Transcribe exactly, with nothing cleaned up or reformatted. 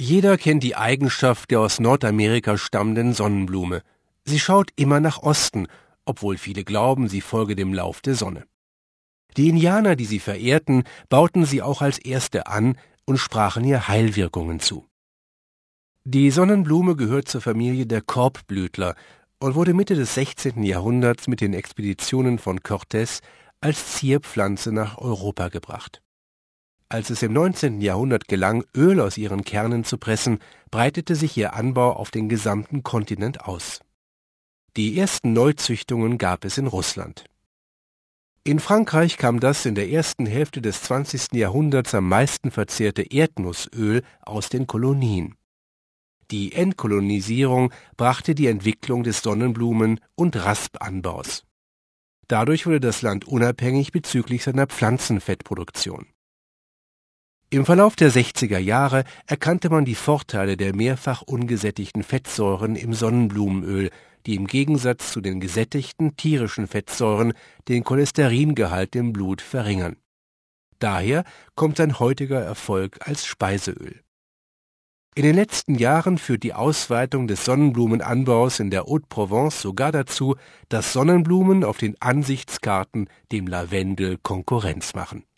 Jeder kennt die Eigenschaft der aus Nordamerika stammenden Sonnenblume. Sie schaut immer nach Osten, obwohl viele glauben, sie folge dem Lauf der Sonne. Die Indianer, die sie verehrten, bauten sie auch als erste an und sprachen ihr Heilwirkungen zu. Die Sonnenblume gehört zur Familie der Korbblütler und wurde Mitte des sechzehnten Jahrhunderts mit den Expeditionen von Cortés als Zierpflanze nach Europa gebracht. Als es im neunzehnten Jahrhundert gelang, Öl aus ihren Kernen zu pressen, breitete sich ihr Anbau auf den gesamten Kontinent aus. Die ersten Neuzüchtungen gab es in Russland. In Frankreich kam das in der ersten Hälfte des zwanzigsten Jahrhunderts am meisten verzehrte Erdnussöl aus den Kolonien. Die Entkolonisierung brachte die Entwicklung des Sonnenblumen- und Raspanbaus. Dadurch wurde das Land unabhängig bezüglich seiner Pflanzenfettproduktion. Im Verlauf der sechziger Jahre erkannte man die Vorteile der mehrfach ungesättigten Fettsäuren im Sonnenblumenöl, die im Gegensatz zu den gesättigten tierischen Fettsäuren den Cholesteringehalt im Blut verringern. Daher kommt sein heutiger Erfolg als Speiseöl. In den letzten Jahren führt die Ausweitung des Sonnenblumenanbaus in der Haute-Provence sogar dazu, dass Sonnenblumen auf den Ansichtskarten dem Lavendel Konkurrenz machen.